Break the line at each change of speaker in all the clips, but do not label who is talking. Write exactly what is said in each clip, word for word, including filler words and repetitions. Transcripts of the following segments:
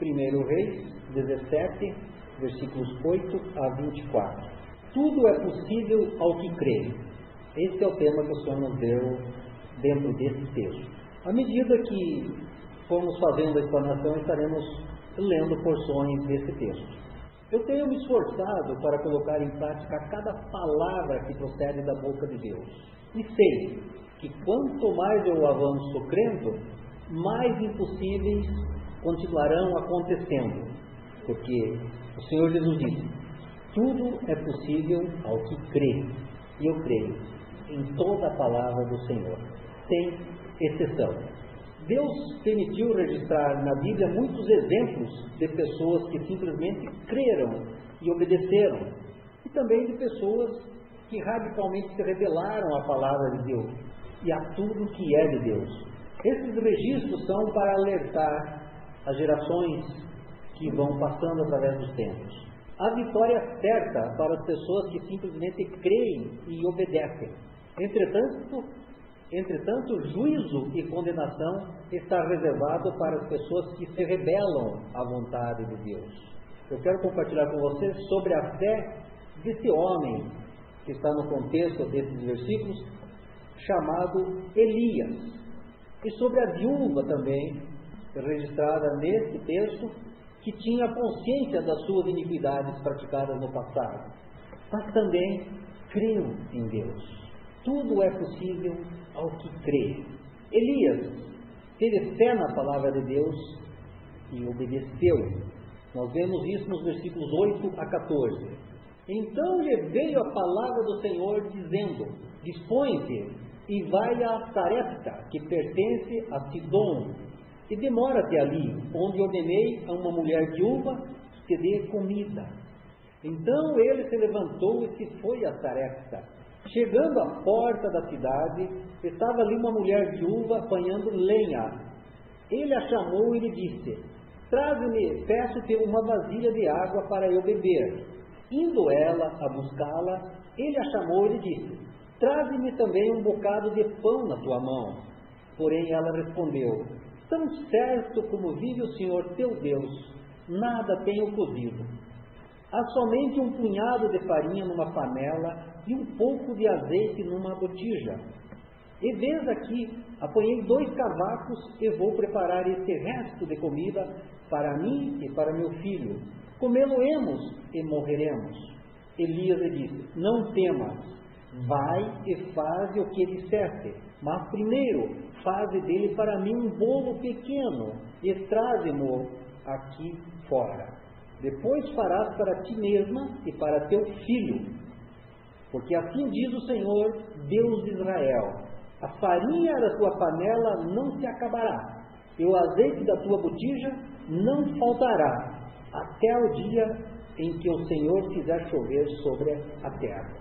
primeiro Reis dezessete, versículos oito a vinte e quatro. Tudo é possível ao que crê. Esse é o tema que o Senhor nos deu dentro desse texto. À medida que formos fazendo a explanação, estaremos lendo porções desse texto. Eu tenho me esforçado para colocar em prática cada palavra que procede da boca de Deus. E sei que quanto mais eu avanço crendo, mais impossíveis continuarão acontecendo. Porque o Senhor Jesus disse: tudo é possível ao que crê. E eu creio em toda a palavra do Senhor, sem exceção. Deus permitiu registrar na Bíblia muitos exemplos de pessoas que simplesmente creram e obedeceram, e também de pessoas que radicalmente se rebelaram à palavra de Deus e a tudo que é de Deus. Esses registros são para alertar as gerações que vão passando através dos tempos. A vitória é certa para as pessoas que simplesmente creem e obedecem. Entretanto, entretanto, juízo e condenação está reservado para as pessoas que se rebelam à vontade de Deus. Eu quero compartilhar com vocês sobre a fé desse homem que está no contexto desses versículos, chamado Elias, e sobre a viúva também, registrada nesse texto, que tinha consciência das suas iniquidades praticadas no passado, mas também creu em Deus. Tudo é possível ao que crê. Elias teve fé na palavra de Deus e obedeceu. Nós vemos isso nos versículos oito a quatorze. Então lhe veio a palavra do Senhor, dizendo: dispõe-te e vai a Sarepta, que pertence a Sidom, e demora-te ali, onde ordenei a uma mulher viúva que te dê comida. Então ele se levantou e se foi a Sarepta. Chegando à porta da cidade, estava ali uma mulher viúva apanhando lenha. Ele a chamou e lhe disse: traze-me, peço-te uma vasilha de água para eu beber. Indo ela a buscá-la, ele a chamou e lhe disse: traze-me também um bocado de pão na tua mão. Porém ela respondeu: tão certo como vive o Senhor teu Deus, nada tenho cozido. Há somente um punhado de farinha numa panela e um pouco de azeite numa botija. E vês aqui, apanhei dois cavacos e vou preparar este resto de comida para mim e para meu filho. Comê-lo-emos e morreremos. Elias lhe disse: não temas, vai e faze o que disseste, mas primeiro faze dele para mim um bolo pequeno e traze-mo aqui fora. Depois farás para ti mesma e para teu filho, porque assim diz o Senhor, Deus de Israel: a farinha da tua panela não se acabará, e o azeite da tua botija não faltará, até o dia em que o Senhor fizer chover sobre a terra.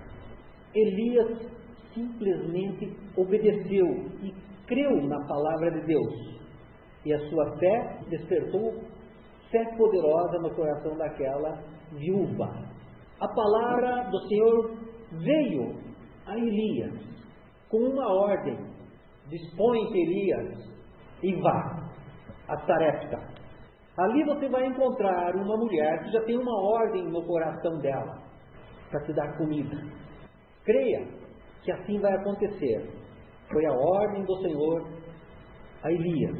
Elias simplesmente obedeceu e creu na palavra de Deus, e a sua fé despertou fé poderosa no coração daquela viúva. A palavra do Senhor veio a Elias com uma ordem: dispõe-te, Elias, e vá a Sarepta. Ali você vai encontrar uma mulher que já tem uma ordem no coração dela para te dar comida. Creia que assim vai acontecer. Foi a ordem do Senhor a Elias.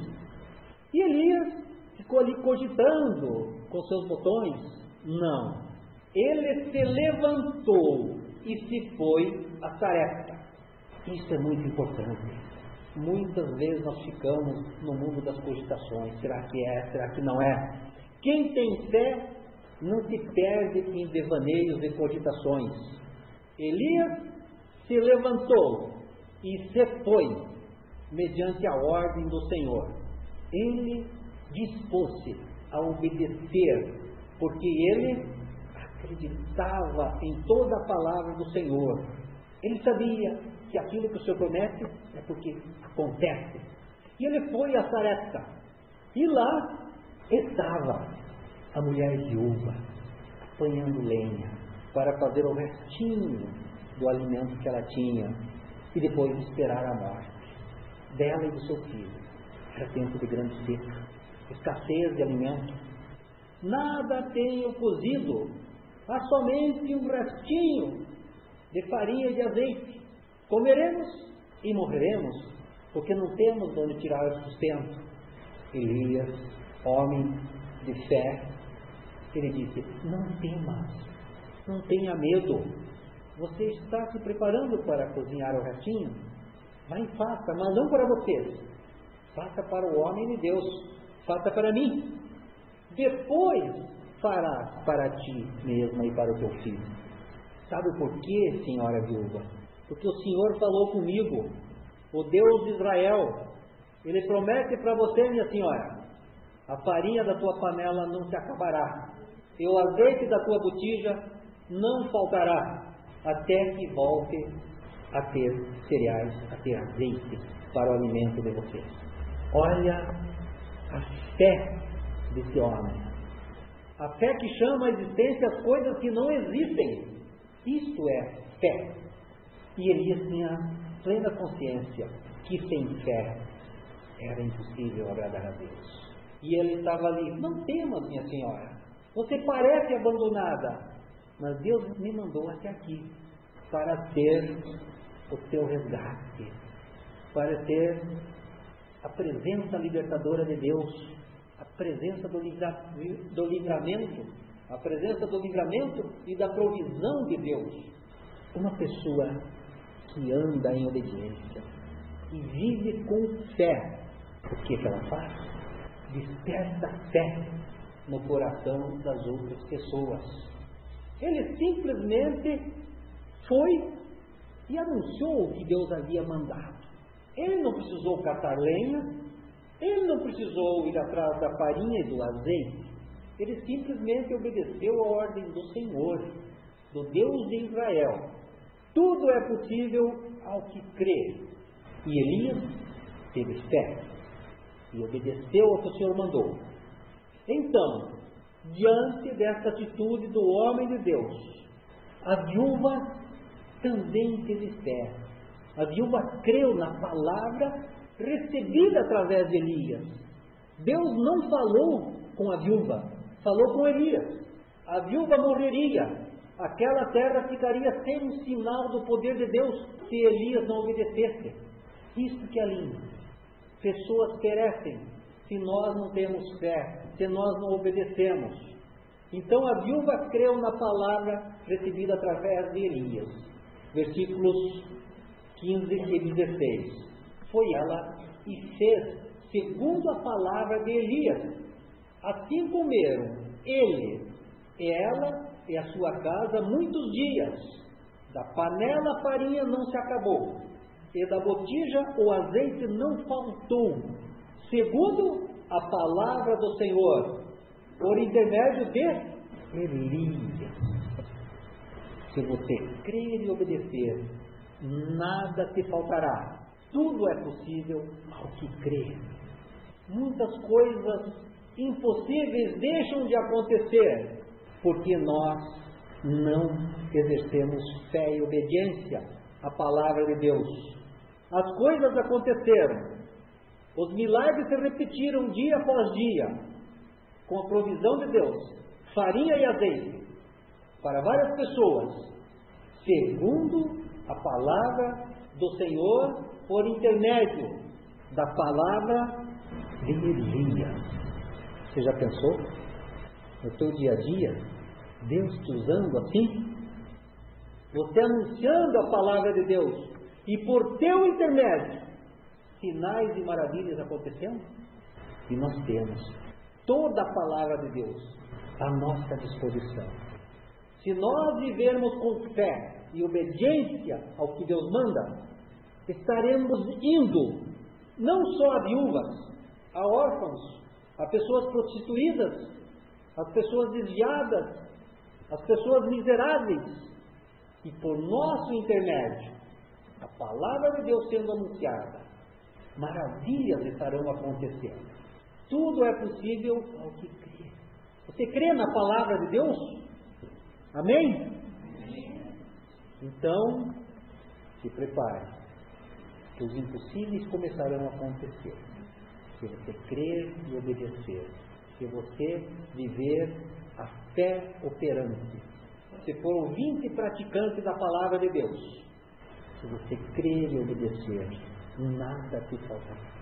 E Elias ficou ali cogitando com seus botões? Não. Ele se levantou e se foi a Sarepta. Isso é muito importante. Muitas vezes nós ficamos no mundo das cogitações. Será que é? Será que não é? Quem tem fé não se perde em devaneios e cogitações. Elias se levantou e se foi mediante a ordem do Senhor. Ele dispôs-se a obedecer, porque ele acreditava em toda a palavra do Senhor. Ele sabia que aquilo que o Senhor promete é porque acontece. E ele foi a Sarepta. E lá estava a mulher viúva, apanhando lenha, para fazer o restinho do alimento que ela tinha, e depois esperar a morte dela e do seu filho. Era tempo de grande seca, escassez de alimento. nada tenho cozido, há somente um restinho de farinha e de azeite. Comeremos e morreremos, porque não temos de onde tirar o sustento. Elias, homem de fé, ele disse: não temas, não tenha medo. Você está se preparando para cozinhar o restinho? Vai e faça, mas não para vocês. Faça para o homem de Deus, faça para mim. Depois farás para ti mesma e para o teu filho. Sabe por quê, senhora viúva? Porque o Senhor falou comigo, o Deus de Israel. Ele promete para você, minha senhora: a farinha da tua panela não se acabará, e o azeite da tua botija não faltará, até que volte a ter cereais, a ter azeite para o alimento de vocês. Olha a fé desse homem, a fé que chama a existência as coisas que não existem. Isto é fé. E Elias tinha plena consciência que sem fé era impossível agradar a Deus. E ele estava ali: não temas, minha senhora, você parece abandonada, mas Deus me mandou até aqui para ter o teu resgate, para ter a presença libertadora de Deus, a presença do, livra, do livramento, a presença do livramento e da provisão de Deus. Uma pessoa que anda em obediência e vive com fé, o que que ela faz? Desperta fé no coração das outras pessoas. Ele simplesmente foi e anunciou o que Deus havia mandado. Ele não precisou catar lenha, ele não precisou ir atrás da farinha e do azeite. Ele simplesmente obedeceu a ordem do Senhor, do Deus de Israel. Tudo é possível ao que crê. E Elias teve fé e obedeceu ao que o Senhor mandou. Então, diante desta atitude do homem de Deus, a viúva também teve fé. A viúva creu na palavra recebida através de Elias. Deus não falou com a viúva, falou com Elias. A viúva morreria. Aquela terra ficaria sem um sinal do poder de Deus se Elias não obedecesse. Isso que é lindo. Pessoas perecem se nós não temos fé, se nós não obedecemos. Então a viúva creu na palavra recebida através de Elias. Versículos quinze e dezesseis. Foi ela e fez segundo a palavra de Elias. Assim comeram ele e ela e a sua casa muitos dias. Da panela a farinha não se acabou, e da botija o azeite não faltou, segundo a palavra do Senhor, por intermédio de Elias. Se você crer e obedecer, nada te faltará. Tudo é possível ao que crê. Muitas coisas impossíveis deixam de acontecer porque nós não exercemos fé e obediência à palavra de Deus. As coisas aconteceram, os milagres se repetiram dia após dia, com a provisão de Deus, farinha e azeite, para várias pessoas, segundo a palavra do Senhor, por intermédio da palavra de Elias. Você já pensou? No teu dia a dia, Deus te usando assim? Você anunciando a palavra de Deus, e por teu intermédio, sinais e maravilhas acontecendo? E nós temos toda a palavra de Deus à nossa disposição. Se nós vivermos com fé e obediência ao que Deus manda, estaremos indo não só a viúvas, a órfãos, a pessoas prostituídas, as pessoas desviadas, as pessoas miseráveis, e por nosso intermédio, a palavra de Deus sendo anunciada, maravilhas estarão acontecendo. Tudo é possível ao que crê. Você crê na palavra de Deus? Amém? Então, se prepare, que os impossíveis começarão a acontecer. Se você crer e obedecer, Se você viver a fé operante, se for ouvinte e praticante da palavra de Deus, se você crer e obedecer, nada te faltará.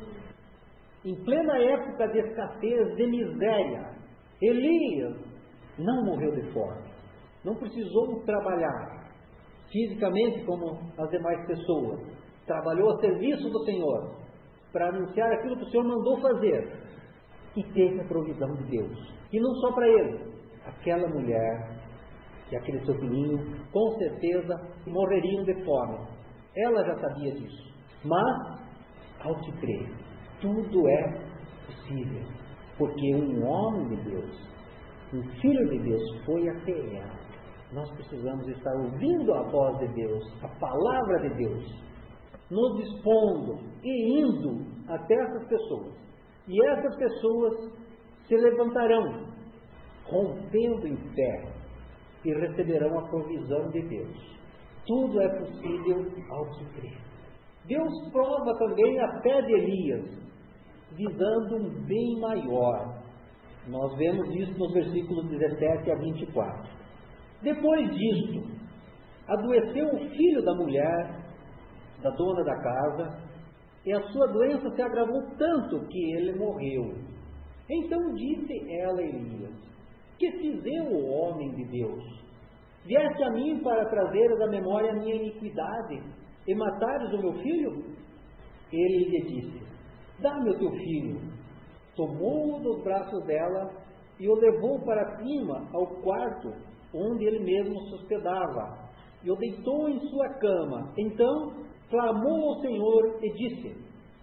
Em plena época de escassez, de miséria, Elias não morreu de fome, não precisou trabalhar fisicamente como as demais pessoas, trabalhou a serviço do Senhor, para anunciar aquilo que o Senhor mandou fazer, e teve a provisão de Deus, e não só para ele, aquela mulher e aquele seu filhinho, com certeza morreriam de fome, ela já sabia disso, mas ao que crer, tudo é possível, porque um homem de Deus, um filho de Deus foi até ela. Nós precisamos estar ouvindo a voz de Deus, a palavra de Deus, nos dispondo e indo até essas pessoas. E essas pessoas se levantarão, rompendo em fé, e receberão a provisão de Deus. Tudo é possível ao que crer. Deus prova também a fé de Elias, visando um bem maior. Nós vemos isso nos versículos dezessete a vinte e quatro. Depois disto, adoeceu o filho da mulher, da dona da casa, e a sua doença se agravou tanto que ele morreu. Então disse ela a Elias: que fizeu o homem de Deus? Vieste a mim para trazeres à memória a minha iniquidade e matares o meu filho? Ele lhe disse: dá-me o teu filho. Tomou-o dos braços dela e o levou para cima ao quarto onde ele mesmo se hospedava, e o deitou em sua cama. Então clamou ao Senhor e disse: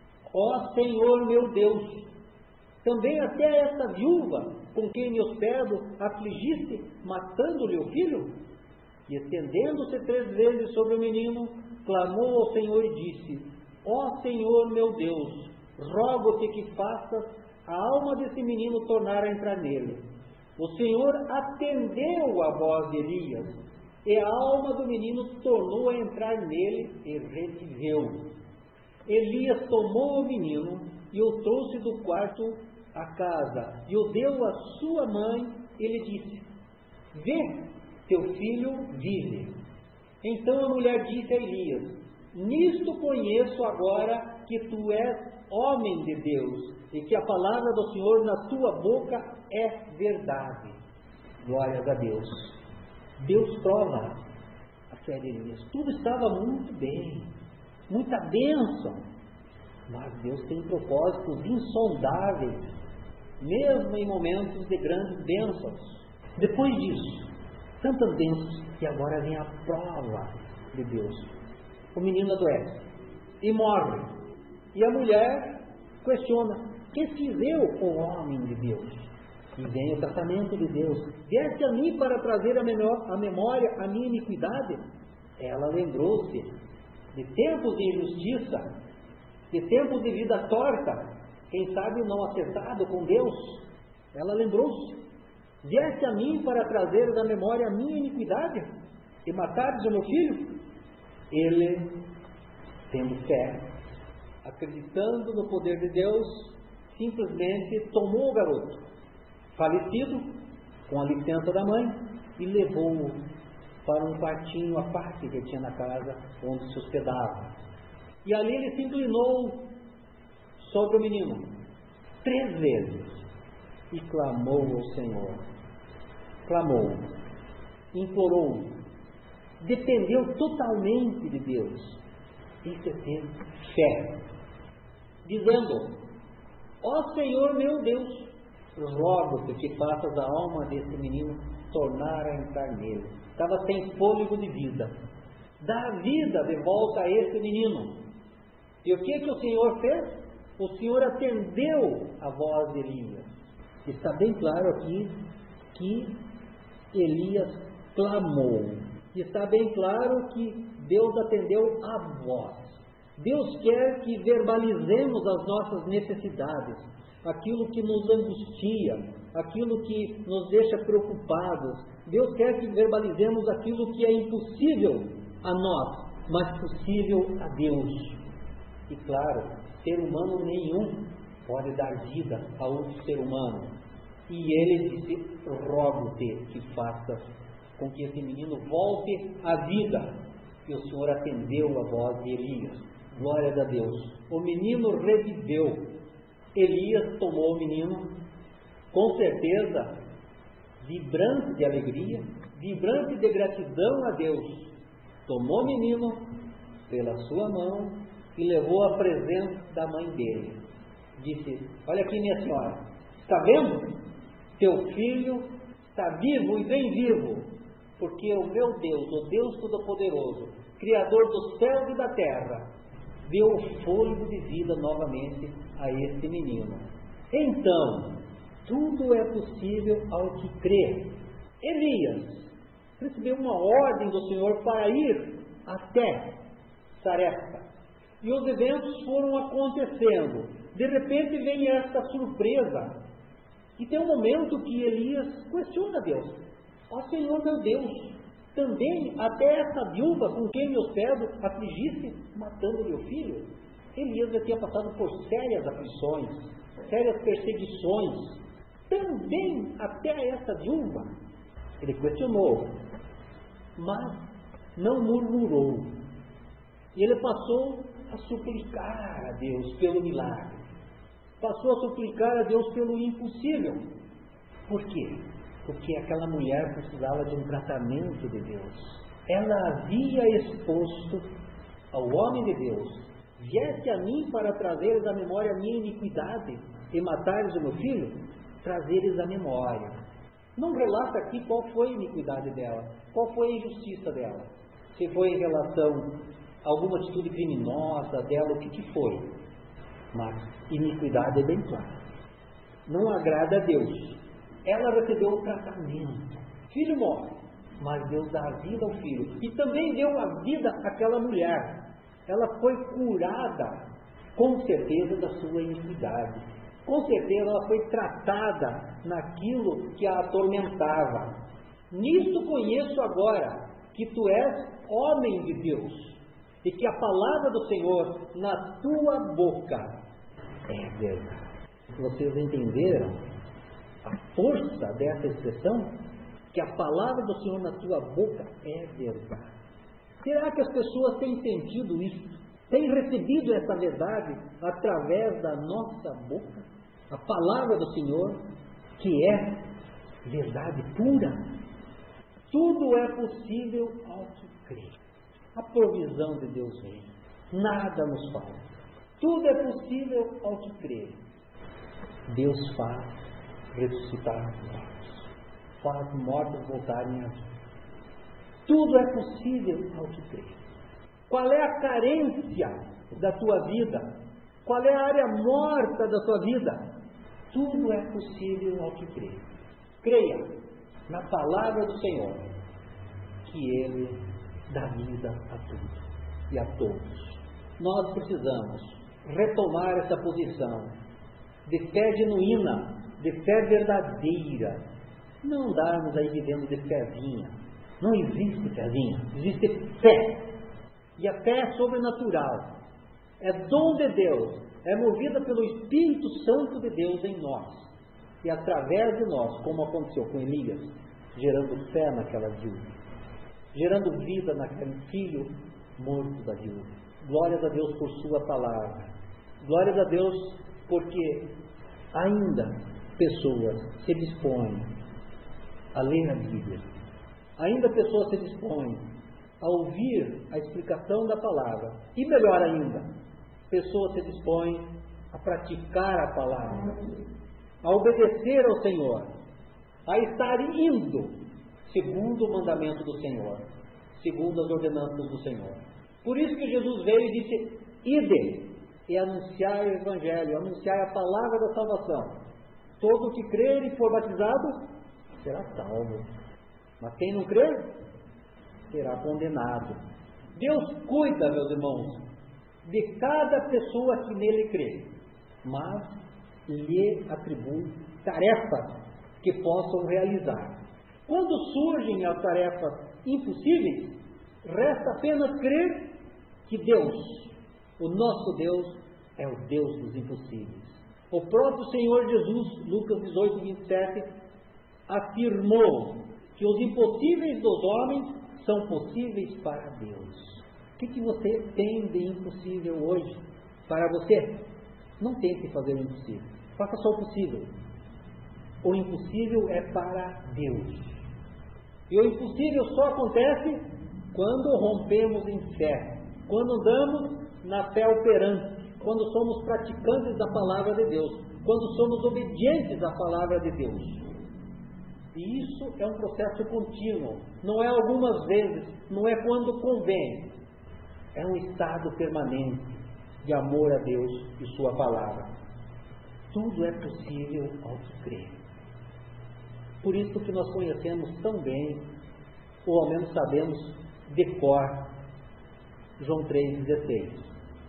ó Senhor meu Deus, também até esta viúva com quem me hospedo afligiste, matando-lhe o filho? E estendendo-se três vezes sobre o menino, clamou ao Senhor e disse: ó Senhor meu Deus, rogo-te que faças a alma desse menino tornar a entrar nele. O Senhor atendeu a voz de Elias, e a alma do menino tornou a entrar nele e reviveu. Elias tomou o menino e o trouxe do quarto à casa, e o deu à sua mãe, e lhe disse: vê, teu filho vive. Então a mulher disse a Elias: nisto conheço agora que tu és homem de Deus, e que a palavra do Senhor na tua boca é verdade. Glórias a Deus. Deus prova a fé de Elias. Tudo estava muito bem, muita bênção, mas Deus tem propósitos insondáveis, mesmo em momentos de grandes bênçãos. Depois disso, tantas bênçãos, que agora vem a prova de Deus. O menino adoece e morre, e a mulher questiona: que fizeu o homem de Deus? E vem o tratamento de Deus: vieste a mim para trazer a, menor, a memória a minha iniquidade? Ela lembrou-se de tempos de injustiça, de tempos de vida torta, quem sabe não acertado com Deus. Ela lembrou-se: vieste a mim para trazer da memória a minha iniquidade e matares o meu filho? Ele, tendo fé, acreditando no poder de Deus, simplesmente tomou o garoto, falecido, com a licença da mãe, e levou-o para um quartinho à parte que tinha na casa onde se hospedava. E ali ele se inclinou sobre o menino três vezes e clamou ao Senhor. Clamou, implorou, dependeu totalmente de Deus. Isso é ter fé, dizendo: ó Senhor meu Deus, rogo-te que faças a alma desse menino tornar a entrar nele. Estava sem fôlego de vida. Dá vida de volta a esse menino. E o que que o Senhor fez? O Senhor atendeu a voz de Elias. Está bem claro aqui que Elias clamou. Está bem claro que Deus atendeu a voz. Deus quer que verbalizemos as nossas necessidades, aquilo que nos angustia, aquilo que nos deixa preocupados. Deus quer que verbalizemos aquilo que é impossível a nós, mas possível a Deus. E claro, ser humano nenhum pode dar vida a outro ser humano. E ele disse: rogo-te que faças com que esse menino volte à vida. E o Senhor atendeu a voz de Elias. Glória a Deus. O menino reviveu. Elias tomou o menino, com certeza, vibrante de alegria, vibrante de gratidão a Deus. Tomou o menino pela sua mão e levou à presença da mãe dele. Disse: olha aqui, minha senhora, está vendo? Teu filho está vivo e bem vivo, porque o meu Deus, o Deus Todo-Poderoso, Criador dos céus e da terra, deu o fôlego de vida novamente a este menino. Então, tudo é possível ao que crê. Elias recebeu uma ordem do Senhor para ir até Sarepta. E os eventos foram acontecendo. De repente vem esta surpresa. E tem um momento que Elias questiona Deus. Ó Senhor meu Deus, também até essa viúva com quem me hospedo afligisse, matando meu filho? Elias já tinha passado por sérias aflições, sérias perseguições. Também até essa viúva? Ele questionou, mas não murmurou. E ele passou a suplicar a Deus pelo milagre. Passou a suplicar a Deus pelo impossível. Por quê? Porque aquela mulher precisava de um tratamento de Deus. Ela havia exposto ao homem de Deus: viesse a mim para trazeres à memória a minha iniquidade e matares o meu filho? Trazeres à memória. Não relata aqui qual foi a iniquidade dela, qual foi a injustiça dela. Se foi em relação a alguma atitude criminosa dela, o que, que foi. Mas iniquidade é bem clara. Não agrada a Deus. Ela recebeu o tratamento. Filho morre, mas Deus dá a vida ao filho. E também deu a vida àquela mulher. Ela foi curada, com certeza, da sua iniquidade. Com certeza ela foi tratada naquilo que a atormentava. Nisto conheço agora que tu és homem de Deus, e que a palavra do Senhor na tua boca é verdade. Vocês entenderam a força dessa expressão? Que a palavra do Senhor na tua boca é verdade. Será que as pessoas têm sentido isso? Têm recebido essa verdade através da nossa boca? A palavra do Senhor, que é verdade pura. Tudo é possível ao que crê. A provisão de Deus vem. Nada nos falta. Tudo é possível ao que crê. Deus faz ressuscitar os mortos. Faz mortos voltarem à vida. Tudo é possível ao que crê. Qual é a carência da tua vida? Qual é a área morta da tua vida? Tudo é possível ao que crê. Creia na palavra do Senhor, que Ele dá vida a tudo e a todos. Nós precisamos retomar essa posição de fé genuína, de fé verdadeira. Não andarmos aí vivendo de fezinha. Não existe fezinha, existe fé. E a fé é sobrenatural. É dom de Deus. É movida pelo Espírito Santo de Deus em nós. E através de nós, como aconteceu com Elias, gerando fé naquela viúva, gerando vida naquele filho morto da viúva. Glórias a Deus por sua palavra. Glórias a Deus porque ainda pessoas se dispõem a ler a Bíblia. Ainda pessoas se dispõem a ouvir a explicação da palavra. E melhor ainda, pessoas se dispõem a praticar a palavra, a obedecer ao Senhor, a estar indo segundo o mandamento do Senhor, segundo as ordenanças do Senhor. Por isso que Jesus veio e disse: ide e anunciai o Evangelho, anunciai a palavra da salvação. Todo o que crer e for batizado será salvo, mas quem não crer será condenado. Deus cuida, meus irmãos, de cada pessoa que nele crê, mas lhe atribui tarefas que possam realizar. Quando surgem as tarefas impossíveis, resta apenas crer que Deus, o nosso Deus, é o Deus dos impossíveis. O próprio Senhor Jesus, Lucas dezoito, vinte e sete, afirmou que os impossíveis dos homens são possíveis para Deus. O que, que você tem de impossível hoje para você? Não tente fazer o impossível. Faça só o possível. O impossível é para Deus. E o impossível só acontece quando rompemos em fé, quando andamos na fé operante, quando somos praticantes da palavra de Deus, quando somos obedientes à palavra de Deus. E isso é um processo contínuo, não é algumas vezes, não é quando convém, é um estado permanente de amor a Deus e sua palavra. Tudo é possível ao que crê. Por isso que nós conhecemos tão bem, ou ao menos sabemos de cor, João três, dezesseis.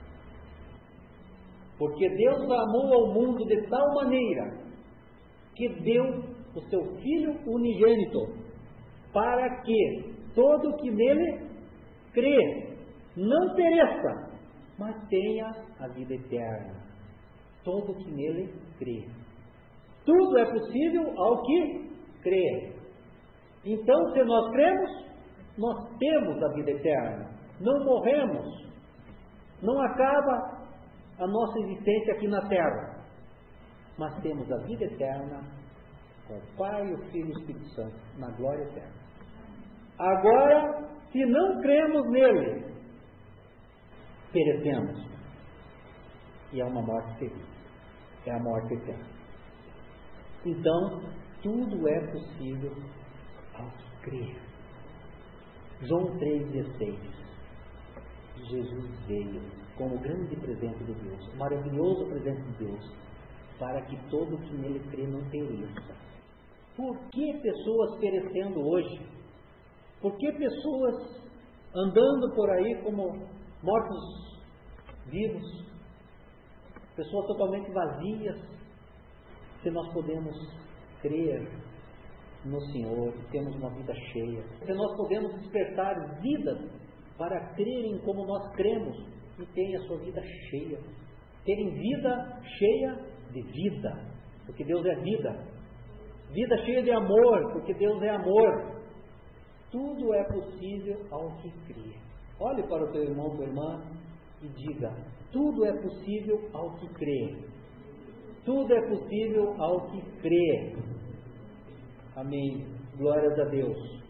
Porque Deus amou ao mundo de tal maneira que deu o seu Filho unigênito, para que todo que nele crê não pereça, mas tenha a vida eterna. Todo que nele crê. Tudo é possível ao que crê. Então, se nós cremos, nós temos a vida eterna. Não morremos. Não acaba a nossa existência aqui na terra. Mas temos a vida eterna com o Pai, o Filho e o Espírito Santo, na glória eterna. Agora, se não cremos nele, perecemos. E é uma morte terrível. É a morte eterna. Então, tudo é possível ao que crer. João três, dezesseis. Jesus veio como grande presente de Deus, maravilhoso presente de Deus, para que todo que nele crê não pereça. Por que pessoas perecendo hoje? Por que pessoas andando por aí como mortos vivos? Pessoas totalmente vazias, se nós podemos crer no Senhor e temos uma vida cheia, se nós podemos despertar vidas para crerem como nós cremos e terem a sua vida cheia, terem vida cheia de vida, porque Deus é vida, vida cheia de amor, porque Deus é amor. Tudo é possível ao que crê. Olhe para o teu irmão, tua irmã e diga: tudo é possível ao que crê. Tudo é possível ao que crê. Amém. Glórias a Deus.